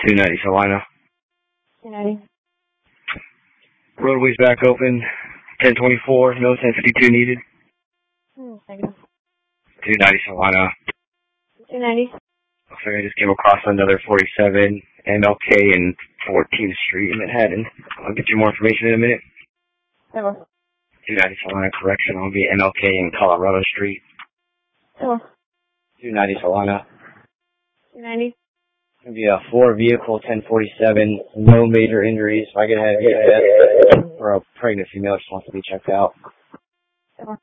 290 Salina. 290. Roadway's back open. 1024, no 1052 needed. Second. 290 Salina. 290. Sorry, I just came across another 47 MLK and 14th Street in Manhattan. I'll get you more information in a minute. 290 Salina, correction. I'll be MLK and Colorado Street. 290 Salina. 290. It'll be a 4-vehicle 1047, no major injuries. If I could have a for a pregnant female just wants to be checked out.